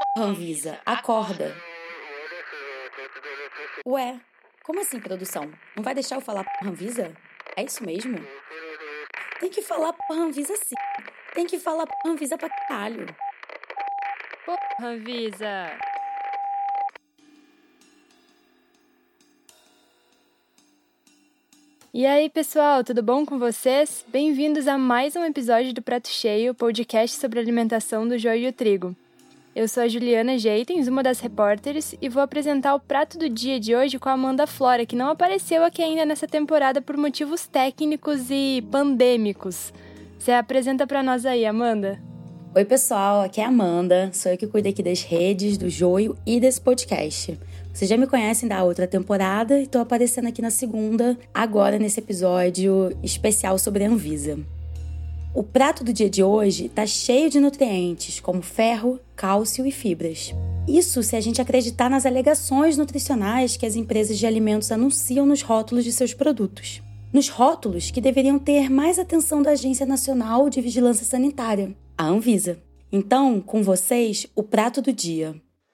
Anvisa, acorda. Ué, como assim, produção? Não vai deixar eu falar Anvisa? É isso mesmo? Tem que falar Anvisa sim. Tem que falar Anvisa pra caralho. Anvisa! E aí, pessoal, tudo bom com vocês? Bem-vindos a mais um episódio do Prato Cheio, podcast sobre alimentação do joio e o trigo. Eu sou a Juliana Jeitens, uma das repórteres, e vou apresentar o prato do dia de hoje com a Amanda Flora, que não apareceu aqui ainda nessa temporada por motivos técnicos e pandêmicos. Você apresenta pra nós aí, Amanda? Oi, pessoal, aqui é a Amanda, sou eu que cuido aqui das redes, do joio e desse podcast. Vocês já me conhecem da outra temporada e tô aparecendo aqui na segunda, agora nesse episódio especial sobre a Anvisa. O prato do dia de hoje está cheio de nutrientes, como ferro, cálcio e fibras. Isso se a gente acreditar nas alegações nutricionais que as empresas de alimentos anunciam nos rótulos de seus produtos. Nos rótulos que deveriam ter mais atenção da Agência Nacional de Vigilância Sanitária, a Anvisa. Então, com vocês, o prato do dia.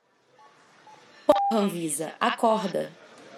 Anvisa, acorda!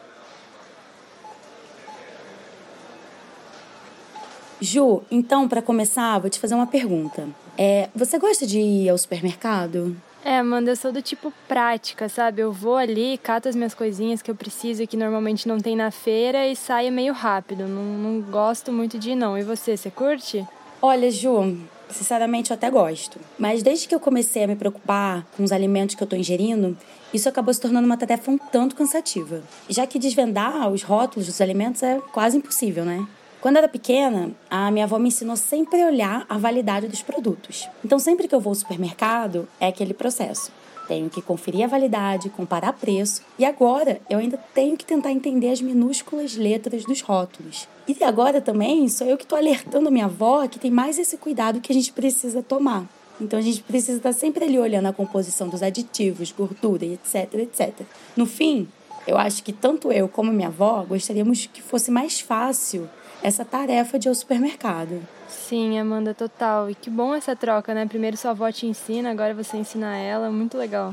Ju, então, para começar, vou te fazer uma pergunta. Você gosta de ir ao supermercado? Amanda, eu sou do tipo prática, sabe? Eu vou ali, cato as minhas coisinhas que eu preciso e que normalmente não tem na feira e saio meio rápido. Não gosto muito de ir, não. E você curte? Olha, Ju, sinceramente eu até gosto. Mas desde que eu comecei a me preocupar com os alimentos que eu tô ingerindo, isso acabou se tornando uma tarefa um tanto cansativa. Já que desvendar os rótulos dos alimentos é quase impossível, né? Quando eu era pequena, a minha avó me ensinou sempre a olhar a validade dos produtos. Então, sempre que eu vou ao supermercado, é aquele processo. Tenho que conferir a validade, comparar preço. E agora, eu ainda tenho que tentar entender as minúsculas letras dos rótulos. E agora também, sou eu que estou alertando a minha avó que tem mais esse cuidado que a gente precisa tomar. Então, a gente precisa estar sempre ali olhando a composição dos aditivos, gordura, etc, etc. No fim, eu acho que tanto eu como minha avó gostaríamos que fosse mais fácil essa tarefa de ir ao supermercado. Sim, Amanda, total. E que bom essa troca, né? Primeiro sua avó te ensina, agora você ensina ela. Muito legal.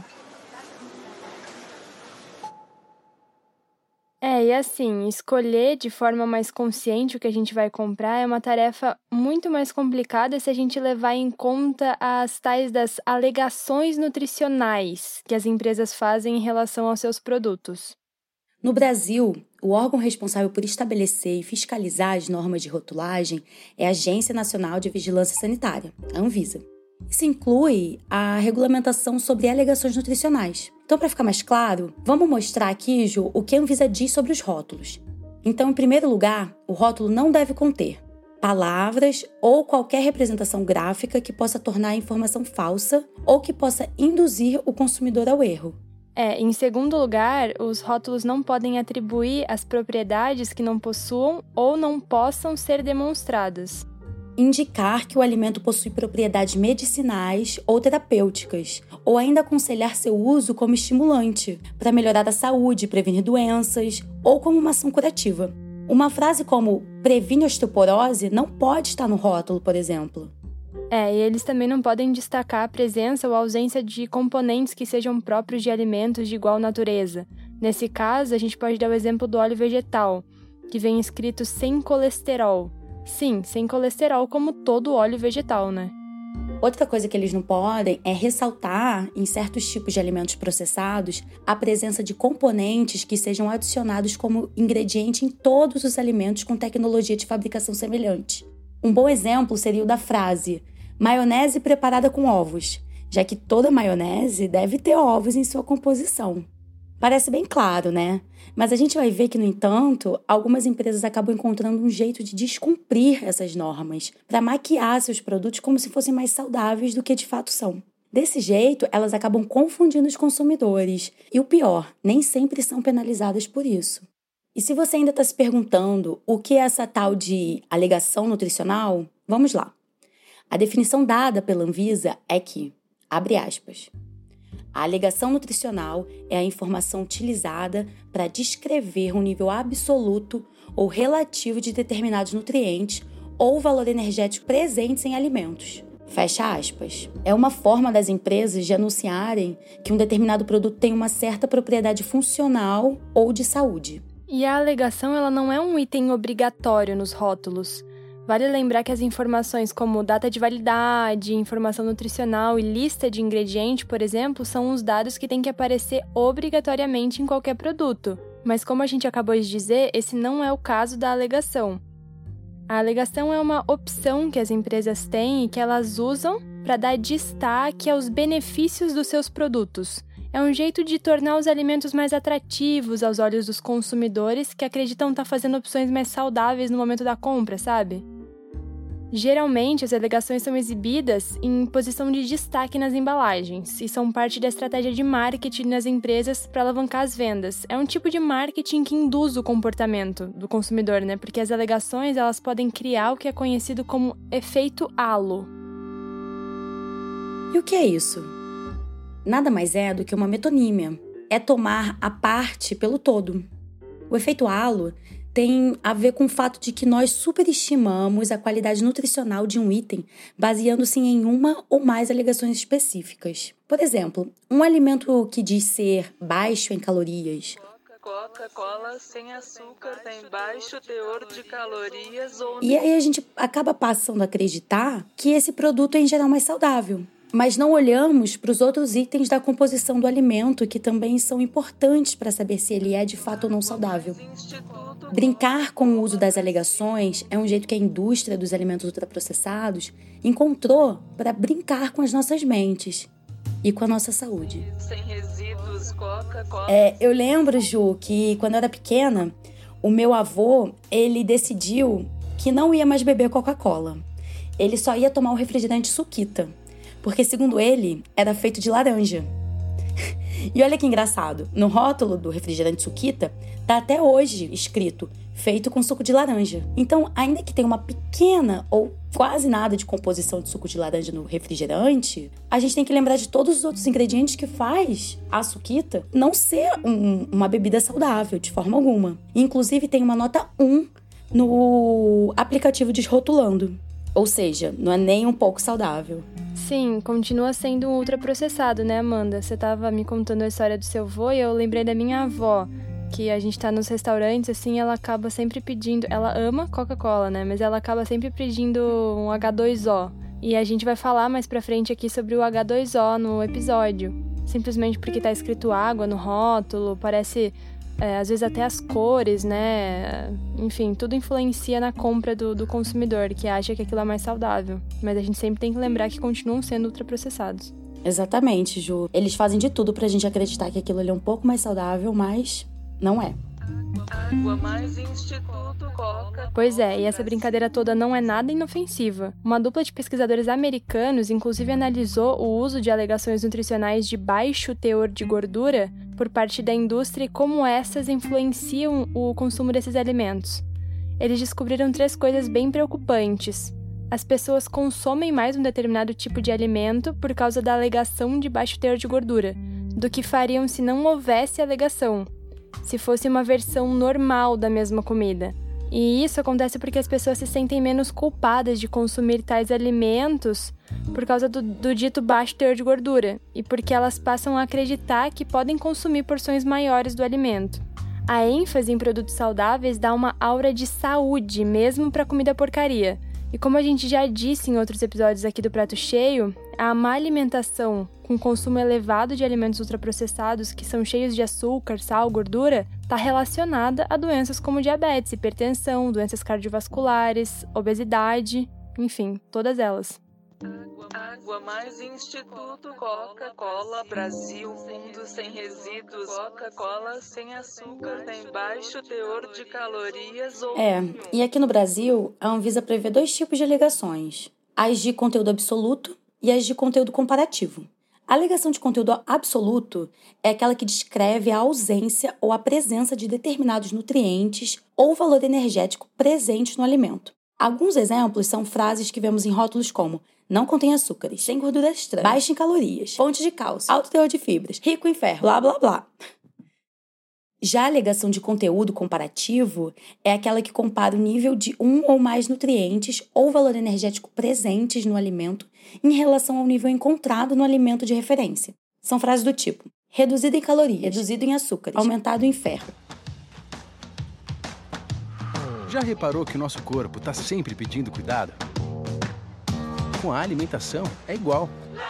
E assim, escolher de forma mais consciente o que a gente vai comprar é uma tarefa muito mais complicada se a gente levar em conta as tais das alegações nutricionais que as empresas fazem em relação aos seus produtos. No Brasil, o órgão responsável por estabelecer e fiscalizar as normas de rotulagem é a Agência Nacional de Vigilância Sanitária, a Anvisa. Isso inclui a regulamentação sobre alegações nutricionais. Então, para ficar mais claro, vamos mostrar aqui, Ju, o que a Anvisa diz sobre os rótulos. Então, em primeiro lugar, o rótulo não deve conter palavras ou qualquer representação gráfica que possa tornar a informação falsa ou que possa induzir o consumidor ao erro. Em segundo lugar, os rótulos não podem atribuir as propriedades que não possuam ou não possam ser demonstradas. Indicar que o alimento possui propriedades medicinais ou terapêuticas, ou ainda aconselhar seu uso como estimulante, para melhorar a saúde, prevenir doenças, ou como uma ação curativa. Uma frase como previne osteoporose não pode estar no rótulo, por exemplo. E eles também não podem destacar a presença ou ausência de componentes que sejam próprios de alimentos de igual natureza. Nesse caso, a gente pode dar o exemplo do óleo vegetal, que vem escrito sem colesterol. Sim, sem colesterol, como todo óleo vegetal, né? Outra coisa que eles não podem é ressaltar, em certos tipos de alimentos processados, a presença de componentes que sejam adicionados como ingrediente em todos os alimentos com tecnologia de fabricação semelhante. Um bom exemplo seria o da frase maionese preparada com ovos, já que toda maionese deve ter ovos em sua composição. Parece bem claro, né? Mas a gente vai ver que, no entanto, algumas empresas acabam encontrando um jeito de descumprir essas normas para maquiar seus produtos como se fossem mais saudáveis do que de fato são. Desse jeito, elas acabam confundindo os consumidores. E o pior, nem sempre são penalizadas por isso. E se você ainda está se perguntando o que é essa tal de alegação nutricional, vamos lá. A definição dada pela Anvisa é que, abre aspas, a alegação nutricional é a informação utilizada para descrever um nível absoluto ou relativo de determinados nutrientes ou valor energético presentes em alimentos, Fecha aspas. É uma forma das empresas de anunciarem que um determinado produto tem uma certa propriedade funcional ou de saúde. E a alegação ela não é um item obrigatório nos rótulos. Vale lembrar que as informações como data de validade, informação nutricional e lista de ingrediente, por exemplo, são os dados que têm que aparecer obrigatoriamente em qualquer produto. Mas como a gente acabou de dizer, esse não é o caso da alegação. A alegação é uma opção que as empresas têm e que elas usam para dar destaque aos benefícios dos seus produtos. É um jeito de tornar os alimentos mais atrativos aos olhos dos consumidores que acreditam estar fazendo opções mais saudáveis no momento da compra, sabe? Geralmente, as alegações são exibidas em posição de destaque nas embalagens e são parte da estratégia de marketing nas empresas para alavancar as vendas. É um tipo de marketing que induz o comportamento do consumidor, né? Porque as alegações elas podem criar o que é conhecido como efeito halo. E o que é isso? Nada mais é do que uma metonímia. É tomar a parte pelo todo. O efeito halo tem a ver com o fato de que nós superestimamos a qualidade nutricional de um item baseando-se em uma ou mais alegações específicas. Por exemplo, um alimento que diz ser baixo em calorias. Coca-Cola sem açúcar tem baixo teor de calorias ou... E aí a gente acaba passando a acreditar que esse produto é em geral mais saudável. Mas não olhamos para os outros itens da composição do alimento que também são importantes para saber se ele é de fato ou não saudável. Brincar com o uso das alegações é um jeito que a indústria dos alimentos ultraprocessados encontrou para brincar com as nossas mentes e com a nossa saúde. Sem resíduos, Coca-Cola. Eu lembro, Ju, que quando eu era pequena, o meu avô, ele decidiu que não ia mais beber Coca-Cola. Ele só ia tomar o refrigerante Suquita, porque, segundo ele, era feito de laranja. E olha que engraçado, no rótulo do refrigerante Suquita, tá até hoje escrito, feito com suco de laranja. Então, ainda que tenha uma pequena ou quase nada de composição de suco de laranja no refrigerante, a gente tem que lembrar de todos os outros ingredientes que faz a Suquita não ser uma bebida saudável, de forma alguma. Inclusive, tem uma nota 1 no aplicativo desrotulando. Ou seja, não é nem um pouco saudável. Sim, continua sendo um ultraprocessado, né, Amanda? Você tava me contando a história do seu avô e eu lembrei da minha avó, que a gente tá nos restaurantes, assim, ela acaba sempre pedindo... Ela ama Coca-Cola, né? Mas ela acaba sempre pedindo um H2O. E a gente vai falar mais pra frente aqui sobre o H2O no episódio. Simplesmente porque tá escrito água no rótulo, parece... às vezes até as cores, né? Enfim, tudo influencia na compra do consumidor, que acha que aquilo é mais saudável. Mas a gente sempre tem que lembrar que continuam sendo ultraprocessados. Exatamente, Ju. Eles fazem de tudo pra gente acreditar que aquilo ali é um pouco mais saudável, mas não é. Água mais Instituto Coca. Pois é, e essa brincadeira toda não é nada inofensiva. Uma dupla de pesquisadores americanos, inclusive, analisou o uso de alegações nutricionais de baixo teor de gordura por parte da indústria e como essas influenciam o consumo desses alimentos. Eles descobriram 3 coisas bem preocupantes. As pessoas consomem mais um determinado tipo de alimento por causa da alegação de baixo teor de gordura, do que fariam se não houvesse alegação, se fosse uma versão normal da mesma comida. E isso acontece porque as pessoas se sentem menos culpadas de consumir tais alimentos por causa do dito baixo teor de gordura, e porque elas passam a acreditar que podem consumir porções maiores do alimento. A ênfase em produtos saudáveis dá uma aura de saúde, mesmo para comida porcaria. E como a gente já disse em outros episódios aqui do Prato Cheio, a má alimentação com consumo elevado de alimentos ultraprocessados que são cheios de açúcar, sal, gordura, está relacionada a doenças como diabetes, hipertensão, doenças cardiovasculares, obesidade, enfim, todas elas. Água mais Instituto Coca-Cola Brasil, mundo sem resíduos, Coca-Cola sem açúcar, tem baixo teor de calorias ou... E aqui no Brasil, a Anvisa prevê 2 tipos de alegações, as de conteúdo absoluto e as de conteúdo comparativo. A alegação de conteúdo absoluto é aquela que descreve a ausência ou a presença de determinados nutrientes ou valor energético presentes no alimento. Alguns exemplos são frases que vemos em rótulos como não contém açúcares, sem gorduras trans, baixo em calorias, fonte de cálcio, alto teor de fibras, rico em ferro, blá blá blá. Já a alegação de conteúdo comparativo é aquela que compara o nível de um ou mais nutrientes ou valor energético presentes no alimento em relação ao nível encontrado no alimento de referência. São frases do tipo: reduzido em calorias, reduzido em açúcares, aumentado em ferro. Já reparou que o nosso corpo está sempre pedindo cuidado? Com a alimentação é igual.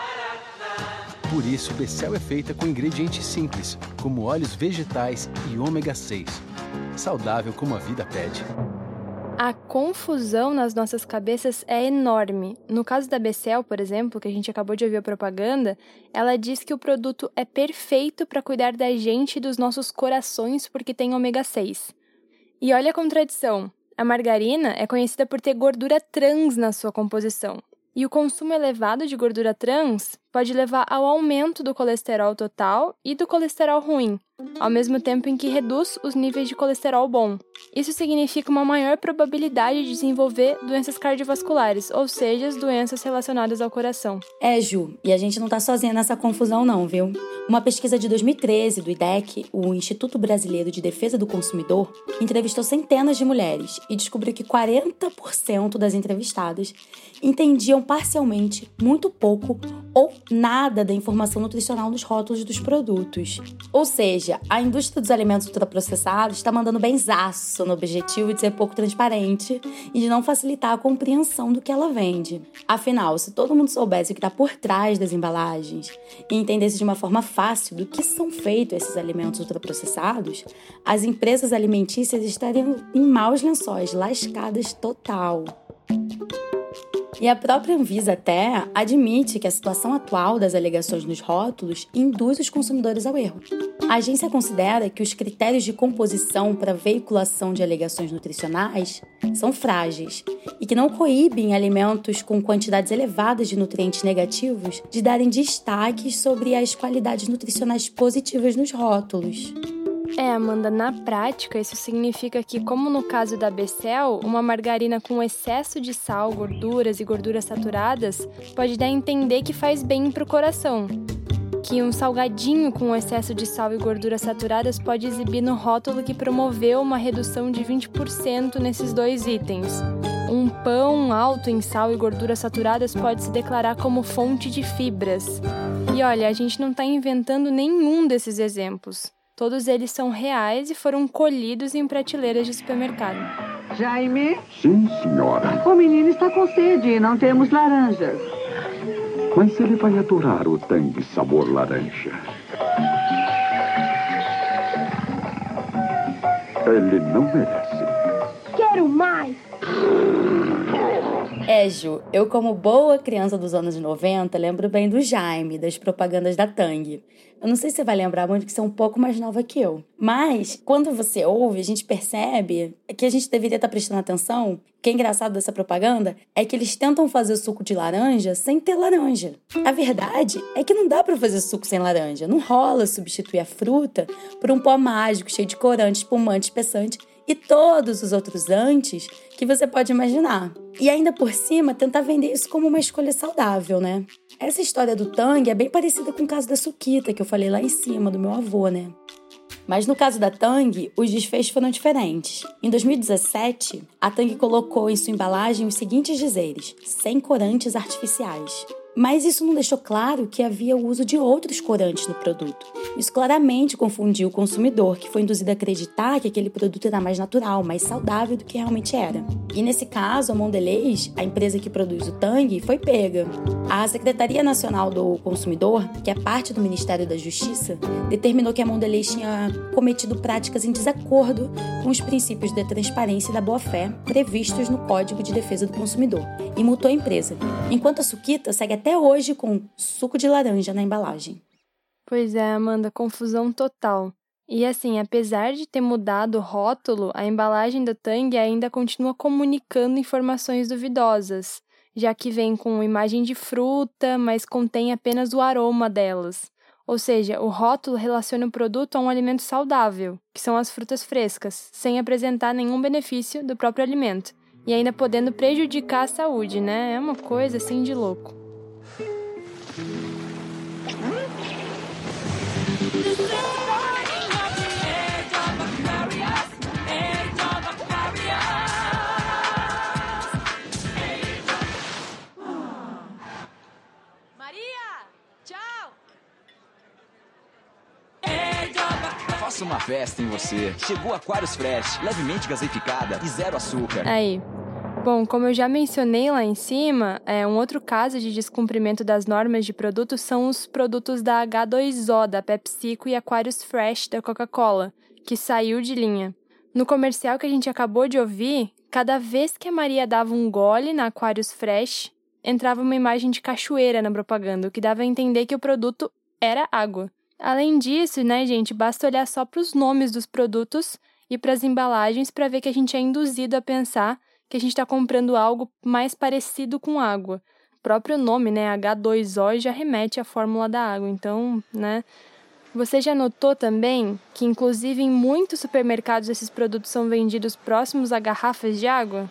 Por isso, o Becel é feita com ingredientes simples, como óleos vegetais e ômega 6. Saudável como a vida pede. A confusão nas nossas cabeças é enorme. No caso da Becel, por exemplo, que a gente acabou de ouvir a propaganda, ela diz que o produto é perfeito para cuidar da gente e dos nossos corações porque tem ômega 6. E olha a contradição. A margarina é conhecida por ter gordura trans na sua composição. E o consumo elevado de gordura trans pode levar ao aumento do colesterol total e do colesterol ruim, ao mesmo tempo em que reduz os níveis de colesterol bom. Isso significa uma maior probabilidade de desenvolver doenças cardiovasculares, ou seja, as doenças relacionadas ao coração. Ju, e a gente não tá sozinha nessa confusão não, viu? Uma pesquisa de 2013 do IDEC, o Instituto Brasileiro de Defesa do Consumidor, entrevistou centenas de mulheres e descobriu que 40% das entrevistadas entendiam parcialmente, muito pouco ou nada da informação nutricional nos rótulos dos produtos. Ou seja, a indústria dos alimentos ultraprocessados está mandando benzaço no objetivo de ser pouco transparente e de não facilitar a compreensão do que ela vende. Afinal, se todo mundo soubesse o que está por trás das embalagens e entendesse de uma forma fácil do que são feitos esses alimentos ultraprocessados, as empresas alimentícias estariam em maus lençóis, lascadas total. E a própria Anvisa até admite que a situação atual das alegações nos rótulos induz os consumidores ao erro. A agência considera que os critérios de composição para veiculação de alegações nutricionais são frágeis e que não coíbem alimentos com quantidades elevadas de nutrientes negativos de darem destaques sobre as qualidades nutricionais positivas nos rótulos. Amanda, na prática, isso significa que, como no caso da Becel, uma margarina com excesso de sal, gorduras e gorduras saturadas pode dar a entender que faz bem para o coração. Que um salgadinho com excesso de sal e gorduras saturadas pode exibir no rótulo que promoveu uma redução de 20% nesses dois itens. Um pão alto em sal e gorduras saturadas pode se declarar como fonte de fibras. E olha, a gente não está inventando nenhum desses exemplos. Todos eles são reais e foram colhidos em prateleiras de supermercado. Jaime? Sim, senhora. O menino está com sede e não temos laranjas. Mas ele vai adorar o Tang sabor laranja. Ele não merece. Quero mais! Ju, eu como boa criança dos anos 90, lembro bem do Jaime, das propagandas da Tang. Eu não sei se você vai lembrar muito, que você é um pouco mais nova que eu. Mas, quando você ouve, a gente percebe que a gente deveria estar prestando atenção. O que é engraçado dessa propaganda é que eles tentam fazer suco de laranja sem ter laranja. A verdade é que não dá pra fazer suco sem laranja. Não rola substituir a fruta por um pó mágico cheio de corante, espumante, espessante e todos os outros antes que você pode imaginar. E ainda por cima, tentar vender isso como uma escolha saudável, né? Essa história do Tang é bem parecida com o caso da Suquita, que eu falei lá em cima, do meu avô, né? Mas no caso da Tang, os desfechos foram diferentes. Em 2017, a Tang colocou em sua embalagem os seguintes dizeres: sem corantes artificiais. Mas isso não deixou claro que havia o uso de outros corantes no produto. Isso claramente confundiu o consumidor, que foi induzido a acreditar que aquele produto era mais natural, mais saudável do que realmente era. E nesse caso, a Mondelez, a empresa que produz o Tang, foi pega. A Secretaria Nacional do Consumidor, que é parte do Ministério da Justiça, determinou que a Mondelez tinha cometido práticas em desacordo com os princípios da transparência e da boa-fé previstos no Código de Defesa do Consumidor e multou a empresa, enquanto a Suquita segue até hoje com suco de laranja na embalagem. Pois é, Amanda, confusão total. E assim, apesar de ter mudado o rótulo, a embalagem da Tang ainda continua comunicando informações duvidosas, já que vem com imagem de fruta, mas contém apenas o aroma delas. Ou seja, o rótulo relaciona o produto a um alimento saudável, que são as frutas frescas, sem apresentar nenhum benefício do próprio alimento, e ainda podendo prejudicar a saúde, né? É uma coisa assim de louco. Faça uma festa em você. Chegou Aquarius Fresh, levemente gaseificada e 0 açúcar. Aí. Bom, como eu já mencionei lá em cima, um outro caso de descumprimento das normas de produto são os produtos da H2O, da PepsiCo, e Aquarius Fresh, da Coca-Cola, que saiu de linha. No comercial que a gente acabou de ouvir, cada vez que a Maria dava um gole na Aquarius Fresh, entrava uma imagem de cachoeira na propaganda, o que dava a entender que o produto era água. Além disso, né, gente, basta olhar só para os nomes dos produtos e para as embalagens para ver que a gente é induzido a pensar que a gente está comprando algo mais parecido com água. O próprio nome, né, H2O, já remete à fórmula da água. Então, né, você já notou também que, inclusive, em muitos supermercados esses produtos são vendidos próximos a garrafas de água?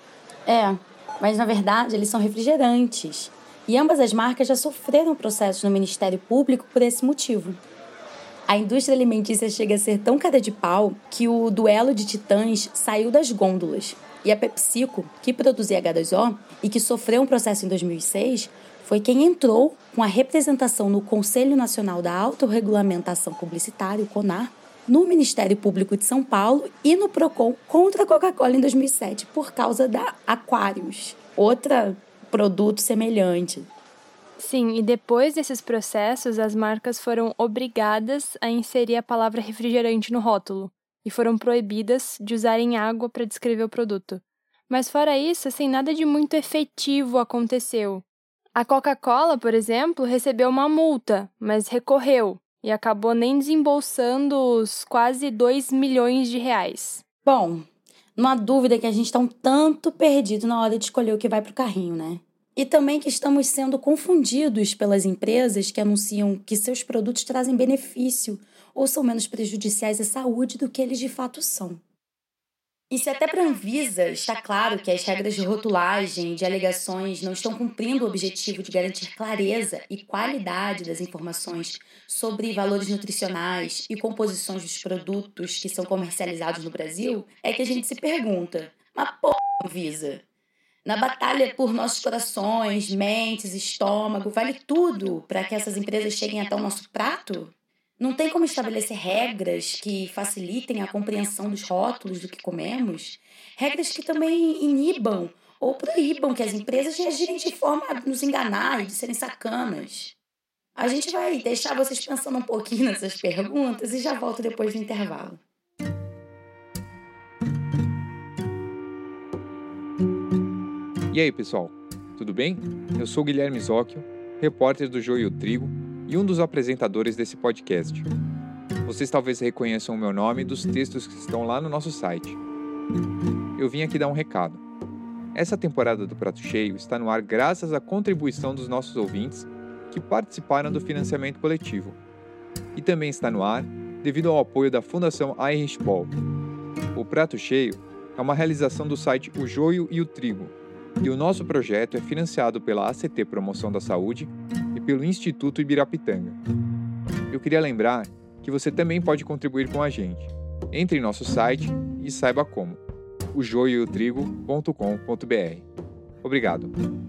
Mas na verdade eles são refrigerantes. E ambas as marcas já sofreram processos no Ministério Público por esse motivo. A indústria alimentícia chega a ser tão cara de pau que o duelo de titãs saiu das gôndolas. E a PepsiCo, que produzia H2O e que sofreu um processo em 2006, foi quem entrou com a representação no Conselho Nacional da Autorregulamentação Publicitária, o CONAR, no Ministério Público de São Paulo e no PROCON contra a Coca-Cola em 2007, por causa da Aquarius, outro produto semelhante. Sim, e depois desses processos, as marcas foram obrigadas a inserir a palavra refrigerante no rótulo e foram proibidas de usarem água para descrever o produto. Mas fora isso, nada de muito efetivo aconteceu. A Coca-Cola, por exemplo, recebeu uma multa, mas recorreu e acabou nem desembolsando os quase 2 milhões de reais. Bom, não há dúvida que a gente está um tanto perdido na hora de escolher o que vai para o carrinho, né? E também que estamos sendo confundidos pelas empresas que anunciam que seus produtos trazem benefício ou são menos prejudiciais à saúde do que eles de fato são. E se até para a Anvisa está claro que as regras de rotulagem e de alegações não estão cumprindo o objetivo de garantir clareza e qualidade das informações sobre valores nutricionais e composições dos produtos que são comercializados no Brasil, é que a gente se pergunta, mas Anvisa, na batalha por nossos corações, mentes, estômago, vale tudo para que essas empresas cheguem até o nosso prato? Não tem como estabelecer regras que facilitem a compreensão dos rótulos do que comemos? Regras que também inibam ou proíbam que as empresas reagirem de forma a nos enganar e de serem sacanas? A gente vai deixar vocês pensando um pouquinho nessas perguntas e já volto depois do intervalo. E aí, pessoal? Tudo bem? Eu sou Guilherme Zóquio, repórter do Joio e o Trigo, e um dos apresentadores desse podcast. Vocês talvez reconheçam o meu nome dos textos que estão lá no nosso site. Eu vim aqui dar um recado. Essa temporada do Prato Cheio está no ar graças à contribuição dos nossos ouvintes que participaram do financiamento coletivo. E também está no ar devido ao apoio da Fundação Irish Ball. O Prato Cheio é uma realização do site O Joio e o Trigo, e o nosso projeto é financiado pela ACT Promoção da Saúde e pelo Instituto Ibirapitanga. Eu queria lembrar que você também pode contribuir com a gente. Entre em nosso site e saiba como. ojoiotrigo.com.br. Obrigado.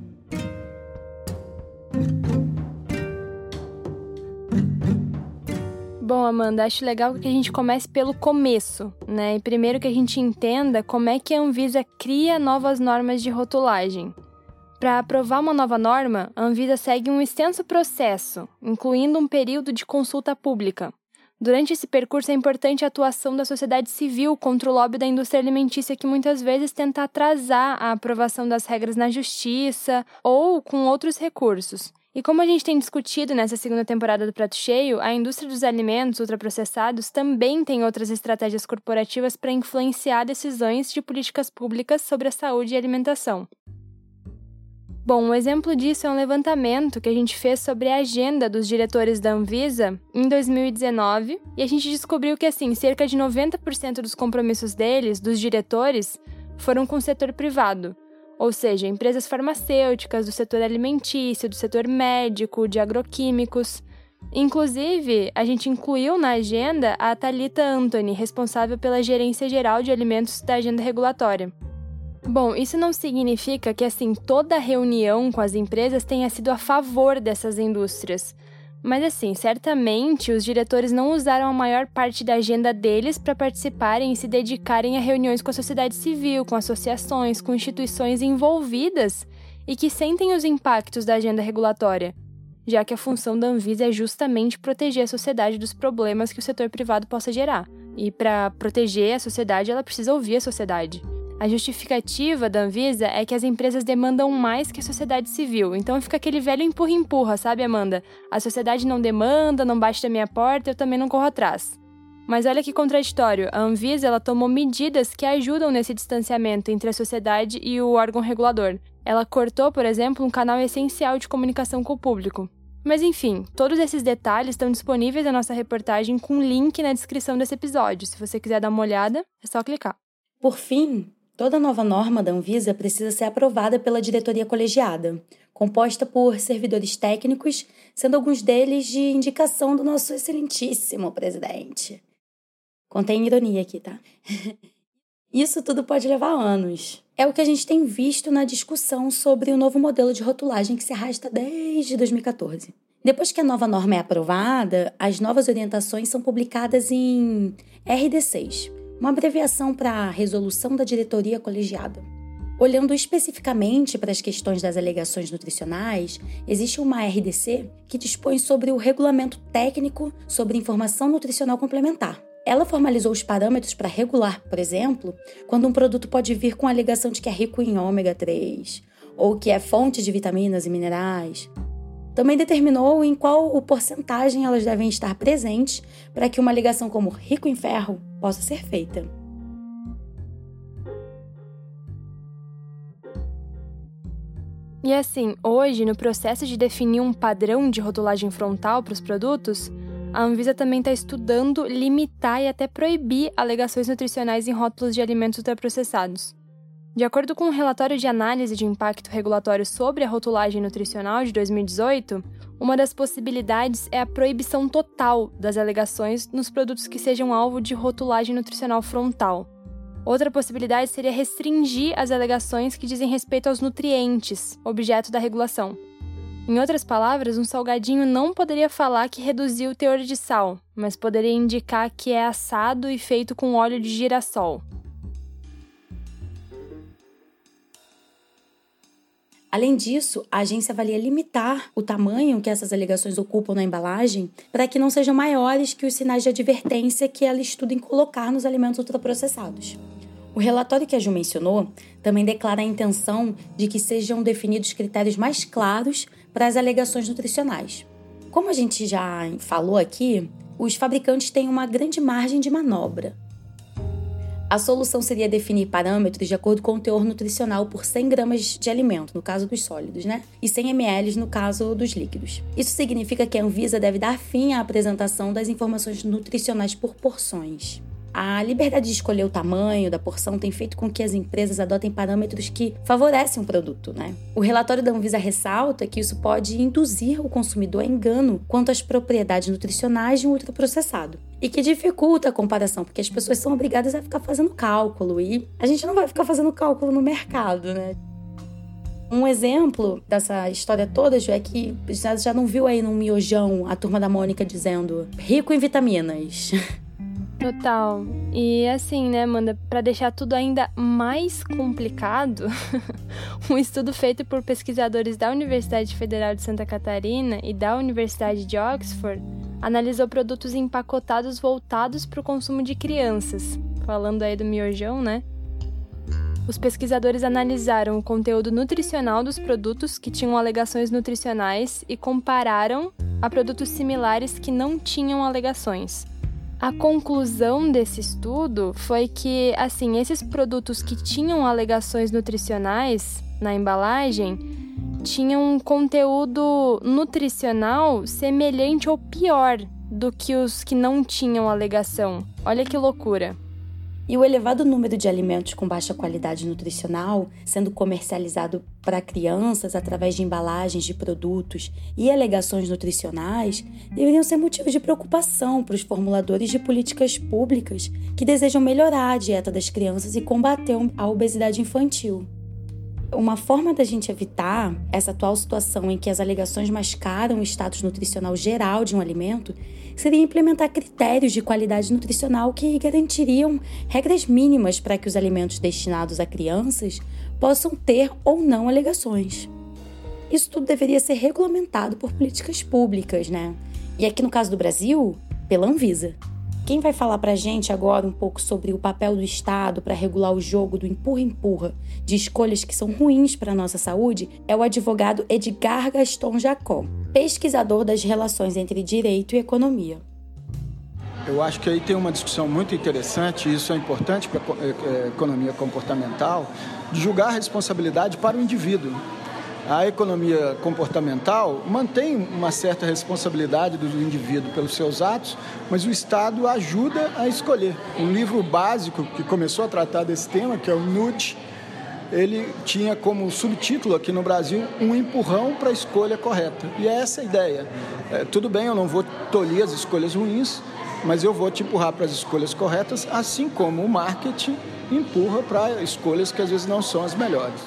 Bom, Amanda, acho legal que a gente comece pelo começo, né? E primeiro que a gente entenda como é que a Anvisa cria novas normas de rotulagem. Para aprovar uma nova norma, a Anvisa segue um extenso processo, incluindo um período de consulta pública. Durante esse percurso é importante a atuação da sociedade civil contra o lobby da indústria alimentícia que muitas vezes tenta atrasar a aprovação das regras na justiça ou com outros recursos. E como a gente tem discutido nessa segunda temporada do Prato Cheio, a indústria dos alimentos ultraprocessados também tem outras estratégias corporativas para influenciar decisões de políticas públicas sobre a saúde e alimentação. Bom, um exemplo disso é um levantamento que a gente fez sobre a agenda dos diretores da Anvisa em 2019, e a gente descobriu que, cerca de 90% dos compromissos deles, dos diretores, foram com o setor privado. Ou seja, empresas farmacêuticas, do setor alimentício, do setor médico, de agroquímicos. Inclusive, a gente incluiu na agenda a Thalita Anthony, responsável pela Gerência Geral de Alimentos da Agenda Regulatória. Bom, isso não significa que, toda reunião com as empresas tenha sido a favor dessas indústrias. Mas assim, certamente os diretores não usaram a maior parte da agenda deles para participarem e se dedicarem a reuniões com a sociedade civil, com associações, com instituições envolvidas e que sentem os impactos da agenda regulatória, já que a função da Anvisa é justamente proteger a sociedade dos problemas que o setor privado possa gerar. E para proteger a sociedade, ela precisa ouvir a sociedade. A justificativa da Anvisa é que as empresas demandam mais que a sociedade civil. Então fica aquele velho empurra-empurra, sabe, Amanda? A sociedade não demanda, não bate da minha porta, eu também não corro atrás. Mas olha que contraditório, a Anvisa ela tomou medidas que ajudam nesse distanciamento entre a sociedade e o órgão regulador. Ela cortou, por exemplo, um canal essencial de comunicação com o público. Mas enfim, todos esses detalhes estão disponíveis na nossa reportagem com link na descrição desse episódio. Se você quiser dar uma olhada, é só clicar. Por fim, toda nova norma da Anvisa precisa ser aprovada pela diretoria colegiada, composta por servidores técnicos, sendo alguns deles de indicação do nosso excelentíssimo presidente. Contém ironia aqui, tá? Isso tudo pode levar anos. É o que a gente tem visto na discussão sobre o novo modelo de rotulagem que se arrasta desde 2014. Depois que a nova norma é aprovada, as novas orientações são publicadas em RD6, uma abreviação para Resolução da Diretoria Colegiada. Olhando especificamente para as questões das alegações nutricionais, existe uma RDC que dispõe sobre o regulamento técnico sobre informação nutricional complementar. Ela formalizou os parâmetros para regular, por exemplo, quando um produto pode vir com a alegação de que é rico em ômega 3, ou que é fonte de vitaminas e minerais. Também determinou em qual porcentagem elas devem estar presentes para que uma alegação como rico em ferro possa ser feita. E assim, hoje, no processo de definir um padrão de rotulagem frontal para os produtos, a Anvisa também está estudando limitar e até proibir alegações nutricionais em rótulos de alimentos ultraprocessados. De acordo com um relatório de análise de impacto regulatório sobre a rotulagem nutricional de 2018, uma das possibilidades é a proibição total das alegações nos produtos que sejam alvo de rotulagem nutricional frontal. Outra possibilidade seria restringir as alegações que dizem respeito aos nutrientes, objeto da regulação. Em outras palavras, um salgadinho não poderia falar que reduziu o teor de sal, mas poderia indicar que é assado e feito com óleo de girassol. Além disso, a agência avalia limitar o tamanho que essas alegações ocupam na embalagem para que não sejam maiores que os sinais de advertência que ela estuda em colocar nos alimentos ultraprocessados. O relatório que a Ju mencionou também declara a intenção de que sejam definidos critérios mais claros para as alegações nutricionais. Como a gente já falou aqui, os fabricantes têm uma grande margem de manobra. A solução seria definir parâmetros de acordo com o teor nutricional por 100 gramas de alimento, no caso dos sólidos, e 100 ml no caso dos líquidos. Isso significa que a Anvisa deve dar fim à apresentação das informações nutricionais por porções. A liberdade de escolher o tamanho da porção tem feito com que as empresas adotem parâmetros que favorecem o produto, O relatório da Anvisa ressalta que isso pode induzir o consumidor a engano quanto às propriedades nutricionais de um ultraprocessado e que dificulta a comparação, porque as pessoas são obrigadas a ficar fazendo cálculo e a gente não vai ficar fazendo cálculo no mercado, Um exemplo dessa história toda, Ju, é que já não viu aí no miojão a Turma da Mônica dizendo rico em vitaminas. Total. E assim, Amanda, para deixar tudo ainda mais complicado, um estudo feito por pesquisadores da Universidade Federal de Santa Catarina e da Universidade de Oxford analisou produtos empacotados voltados para o consumo de crianças. Falando aí do miojão, Os pesquisadores analisaram o conteúdo nutricional dos produtos que tinham alegações nutricionais e compararam a produtos similares que não tinham alegações. A conclusão desse estudo foi que, esses produtos que tinham alegações nutricionais na embalagem tinham um conteúdo nutricional semelhante ou pior do que os que não tinham alegação. Olha que loucura! E o elevado número de alimentos com baixa qualidade nutricional sendo comercializado para crianças através de embalagens de produtos e alegações nutricionais deveriam ser motivo de preocupação para os formuladores de políticas públicas que desejam melhorar a dieta das crianças e combater a obesidade infantil. Uma forma da gente evitar essa atual situação em que as alegações mascaram o status nutricional geral de um alimento seria implementar critérios de qualidade nutricional que garantiriam regras mínimas para que os alimentos destinados a crianças possam ter ou não alegações. Isso tudo deveria ser regulamentado por políticas públicas, né? E aqui no caso do Brasil, pela Anvisa. Quem vai falar pra gente agora um pouco sobre o papel do Estado para regular o jogo do empurra-empurra de escolhas que são ruins para a nossa saúde é o advogado Edgar Gaston Jacó, pesquisador das relações entre direito e economia. Eu acho que aí tem uma discussão muito interessante, e isso é importante para a economia comportamental, de julgar a responsabilidade para o indivíduo. A economia comportamental mantém uma certa responsabilidade do indivíduo pelos seus atos, mas o Estado ajuda a escolher. Um livro básico que começou a tratar desse tema, que é o Nudge, ele tinha como subtítulo aqui no Brasil um empurrão para a escolha correta. E é essa a ideia. Tudo bem, eu não vou tolir as escolhas ruins, mas eu vou te empurrar para as escolhas corretas, assim como o marketing empurra para escolhas que às vezes não são as melhores.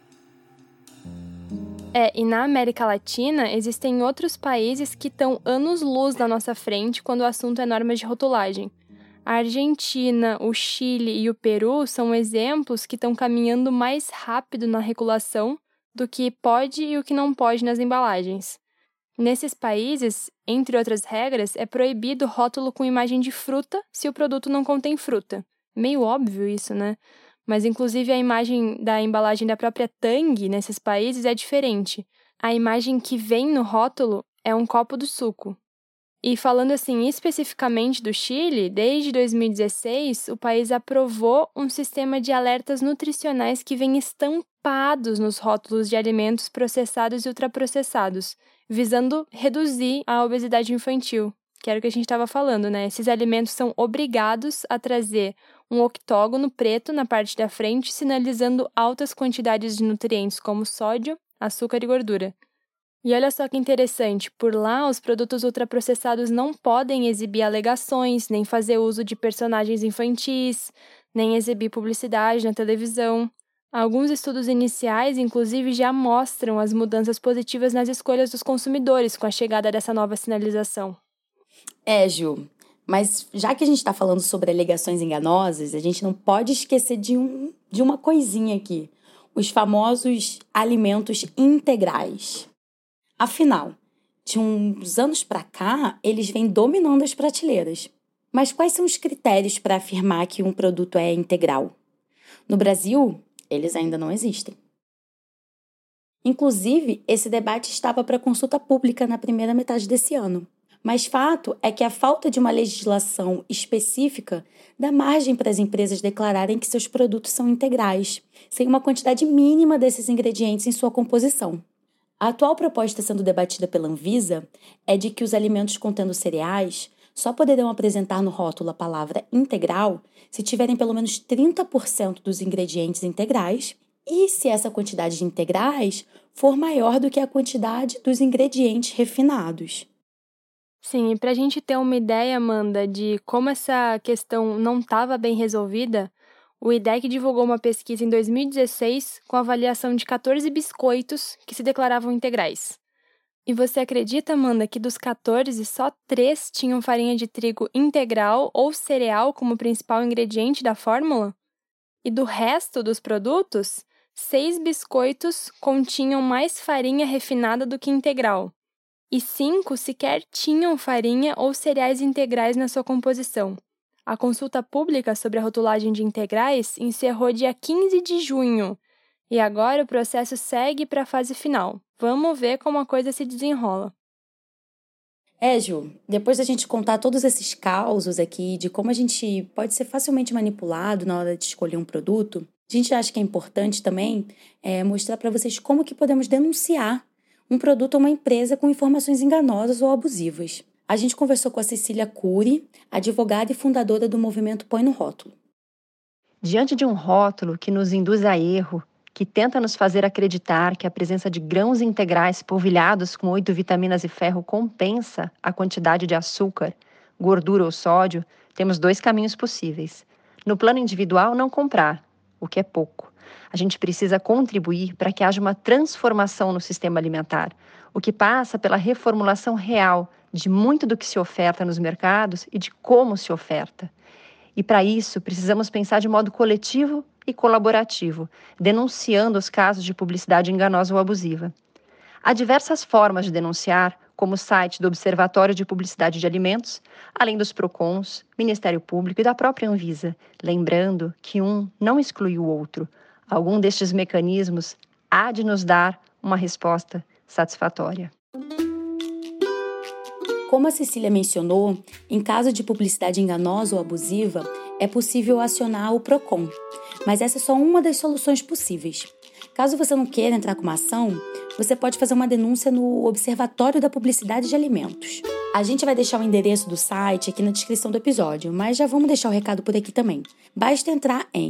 E na América Latina, existem outros países que estão anos-luz na nossa frente quando o assunto é normas de rotulagem. A Argentina, o Chile e o Peru são exemplos que estão caminhando mais rápido na regulação do que pode e o que não pode nas embalagens. Nesses países, entre outras regras, é proibido rótulo com imagem de fruta se o produto não contém fruta. Meio óbvio isso, né? Mas, inclusive, a imagem da embalagem da própria Tang nesses países é diferente. A imagem que vem no rótulo é um copo do suco. E falando assim especificamente do Chile, desde 2016, o país aprovou um sistema de alertas nutricionais que vem estampados nos rótulos de alimentos processados e ultraprocessados, visando reduzir a obesidade infantil, que era o que a gente estava falando, né? Esses alimentos são obrigados a trazer um octógono preto na parte da frente, sinalizando altas quantidades de nutrientes como sódio, açúcar e gordura. E olha só que interessante, por lá os produtos ultraprocessados não podem exibir alegações, nem fazer uso de personagens infantis, nem exibir publicidade na televisão. Alguns estudos iniciais, inclusive, já mostram as mudanças positivas nas escolhas dos consumidores com a chegada dessa nova sinalização. Ju, mas já que a gente está falando sobre alegações enganosas, a gente não pode esquecer de uma coisinha aqui. Os famosos alimentos integrais. Afinal, de uns anos para cá, eles vêm dominando as prateleiras. Mas quais são os critérios para afirmar que um produto é integral? No Brasil, eles ainda não existem. Inclusive, esse debate estava para consulta pública na primeira metade desse ano. Mas fato é que a falta de uma legislação específica dá margem para as empresas declararem que seus produtos são integrais, sem uma quantidade mínima desses ingredientes em sua composição. A atual proposta sendo debatida pela Anvisa é de que os alimentos contendo cereais só poderão apresentar no rótulo a palavra integral se tiverem pelo menos 30% dos ingredientes integrais e se essa quantidade de integrais for maior do que a quantidade dos ingredientes refinados. Sim, e para a gente ter uma ideia, Amanda, de como essa questão não estava bem resolvida, o IDEC divulgou uma pesquisa em 2016 com avaliação de 14 biscoitos que se declaravam integrais. E você acredita, Amanda, que dos 14, só 3 tinham farinha de trigo integral ou cereal como principal ingrediente da fórmula? E do resto dos produtos, 6 biscoitos continham mais farinha refinada do que integral. E 5 sequer tinham farinha ou cereais integrais na sua composição. A consulta pública sobre a rotulagem de integrais encerrou dia 15 de junho. E agora o processo segue para a fase final. Vamos ver como a coisa se desenrola. Ju, depois da gente contar todos esses causos aqui de como a gente pode ser facilmente manipulado na hora de escolher um produto, a gente acha que é importante também mostrar para vocês como que podemos denunciar um produto ou uma empresa com informações enganosas ou abusivas. A gente conversou com a Cecília Cury, advogada e fundadora do movimento Põe no Rótulo. Diante de um rótulo que nos induz a erro, que tenta nos fazer acreditar que a presença de grãos integrais polvilhados com 8 vitaminas e ferro compensa a quantidade de açúcar, gordura ou sódio, temos 2 caminhos possíveis. No plano individual, não comprar, o que é pouco. A gente precisa contribuir para que haja uma transformação no sistema alimentar, o que passa pela reformulação real de muito do que se oferta nos mercados e de como se oferta. E para isso, precisamos pensar de modo coletivo e colaborativo, denunciando os casos de publicidade enganosa ou abusiva. Há diversas formas de denunciar, como o site do Observatório de Publicidade de Alimentos, além dos PROCONs, Ministério Público e da própria Anvisa, lembrando que um não exclui o outro. Algum destes mecanismos há de nos dar uma resposta satisfatória. Como a Cecília mencionou, em caso de publicidade enganosa ou abusiva, é possível acionar o PROCON, mas essa é só uma das soluções possíveis. Caso você não queira entrar com uma ação, você pode fazer uma denúncia no Observatório da Publicidade de Alimentos. A gente vai deixar o endereço do site aqui na descrição do episódio, mas já vamos deixar o recado por aqui também. Basta entrar em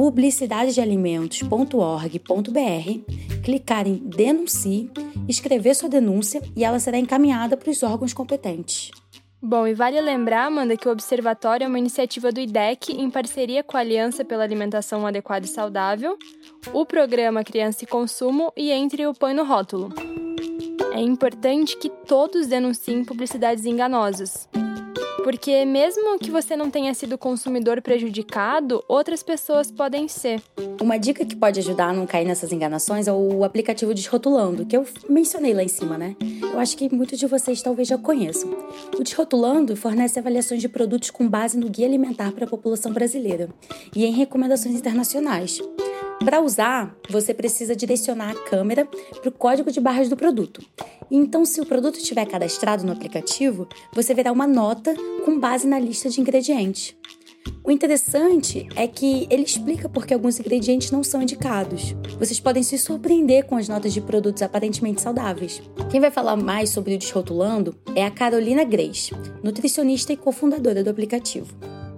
publicidadedealimentos.org.br, clicar em Denuncie, escrever sua denúncia e ela será encaminhada para os órgãos competentes. Bom, e vale lembrar, Amanda, que o Observatório é uma iniciativa do IDEC em parceria com a Aliança pela Alimentação Adequada e Saudável, o Programa Criança e Consumo e Entre o Põe no Rótulo. É importante que todos denunciem publicidades enganosas, porque mesmo que você não tenha sido consumidor prejudicado, outras pessoas podem ser. Uma dica que pode ajudar a não cair nessas enganações é o aplicativo Desrotulando, que eu mencionei lá em cima, né? Eu acho que muitos de vocês talvez já conheçam. O Desrotulando fornece avaliações de produtos com base no Guia Alimentar para a População Brasileira e em recomendações internacionais. Para usar, você precisa direcionar a câmera para o código de barras do produto. Então, se o produto estiver cadastrado no aplicativo, você verá uma nota com base na lista de ingredientes. O interessante é que ele explica por que alguns ingredientes não são indicados. Vocês podem se surpreender com as notas de produtos aparentemente saudáveis. Quem vai falar mais sobre o Desrotulando é a Carolina Grace, nutricionista e cofundadora do aplicativo.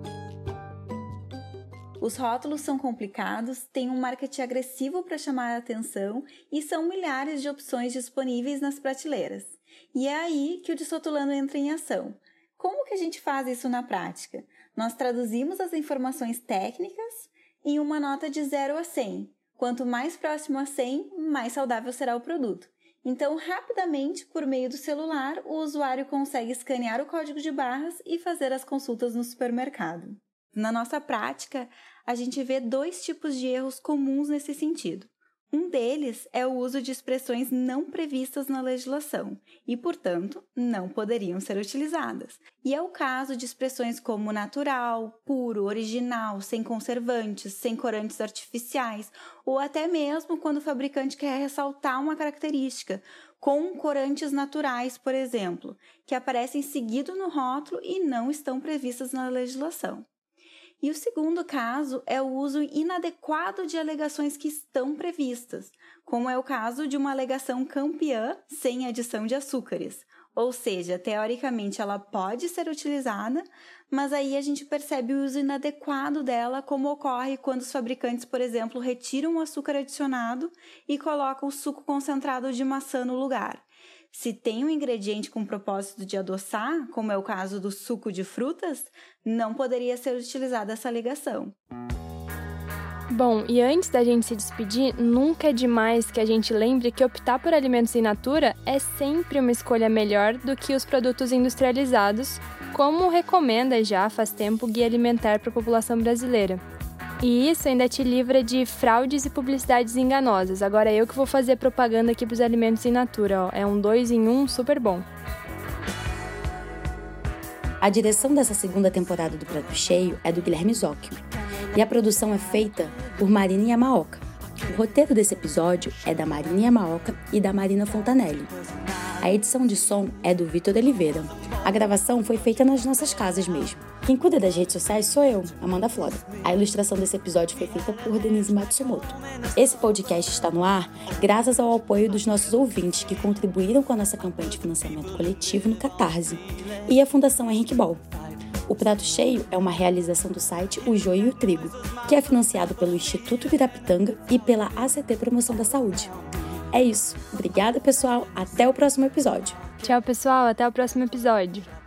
Os rótulos são complicados, têm um marketing agressivo para chamar a atenção e são milhares de opções disponíveis nas prateleiras. E é aí que o Desrotulando entra em ação. Como que a gente faz isso na prática? Nós traduzimos as informações técnicas em uma nota de 0 a 100. Quanto mais próximo a 100, mais saudável será o produto. Então, rapidamente, por meio do celular, o usuário consegue escanear o código de barras e fazer as consultas no supermercado. Na nossa prática, a gente vê 2 tipos de erros comuns nesse sentido. Um deles é o uso de expressões não previstas na legislação e, portanto, não poderiam ser utilizadas. E é o caso de expressões como natural, puro, original, sem conservantes, sem corantes artificiais, ou até mesmo quando o fabricante quer ressaltar uma característica, com corantes naturais, por exemplo, que aparecem seguido no rótulo e não estão previstas na legislação. E o segundo caso é o uso inadequado de alegações que estão previstas, como é o caso de uma alegação campeã sem adição de açúcares. Ou seja, teoricamente ela pode ser utilizada, mas aí a gente percebe o uso inadequado dela, como ocorre quando os fabricantes, por exemplo, retiram o açúcar adicionado e colocam o suco concentrado de maçã no lugar. Se tem um ingrediente com propósito de adoçar, como é o caso do suco de frutas, não poderia ser utilizada essa alegação. Bom, e antes da gente se despedir, nunca é demais que a gente lembre que optar por alimentos in natura é sempre uma escolha melhor do que os produtos industrializados, como recomenda já faz tempo o Guia Alimentar para a População Brasileira. E isso ainda te livra de fraudes e publicidades enganosas. Agora eu que vou fazer propaganda aqui para os alimentos in natura, ó. É um 2 em 1 super bom. A direção dessa segunda temporada do Prato Cheio é do Guilherme Zocchio. E a produção é feita por Marina Yamaoka. O roteiro desse episódio é da Marina Yamaoka e da Marina Fontanelli. A edição de som é do Vitor Oliveira. A gravação foi feita nas nossas casas mesmo. Quem cuida das redes sociais sou eu, Amanda Flora. A ilustração desse episódio foi feita por Denise Matsumoto. Esse podcast está no ar graças ao apoio dos nossos ouvintes que contribuíram com a nossa campanha de financiamento coletivo no Catarse e a Fundação Henrique Ball. O Prato Cheio é uma realização do site O Joio e o Trigo, que é financiado pelo Instituto Virapitanga e pela ACT Promoção da Saúde. É isso. Obrigada, pessoal. Até o próximo episódio. Tchau, pessoal. Até o próximo episódio.